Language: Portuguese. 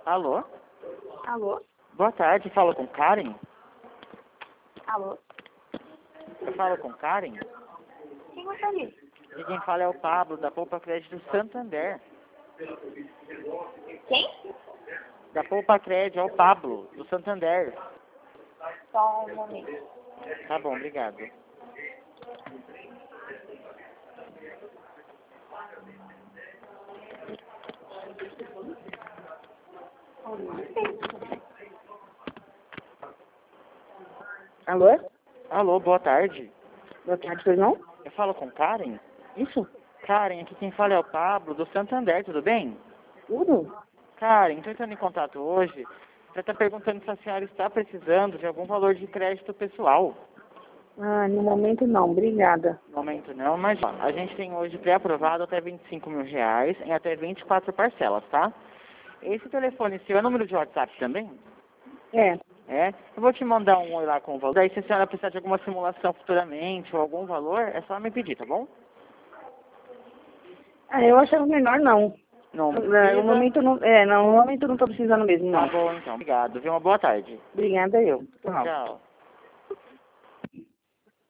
Alô? Alô? Boa tarde, falo com Karen? Alô? Eu falo com Karen? Quem gostaria? E quem fala é o Pablo, da Poupa Crédito Santander. Quem? Da Poupa Crédito, é o Pablo, do Santander. Só um momento. Tá bom, obrigado. Alô? Alô, boa tarde. Boa tarde, pois não? Eu falo com Karen? Isso? Karen, aqui quem fala é o Pablo, do Santander, tudo bem? Tudo? Karen, estou entrando em contato hoje para estar perguntando se a senhora está precisando de algum valor de crédito pessoal. Ah, no momento não, obrigada. No momento não, mas ó, a gente tem hoje pré-aprovado até R$ 25.000 em até 24 parcelas, tá? Esse telefone seu é número de WhatsApp também? É. É? Eu vou te mandar um oi lá com o valor. Daí se a senhora precisar de alguma simulação futuramente ou algum valor, é só me pedir, tá bom? Ah, eu achava melhor não. Não No precisa? momento não, no momento não tô precisando mesmo, Tá não. bom então, obrigado. Viu? Uma boa tarde. Obrigada eu. Tchau. Tchau.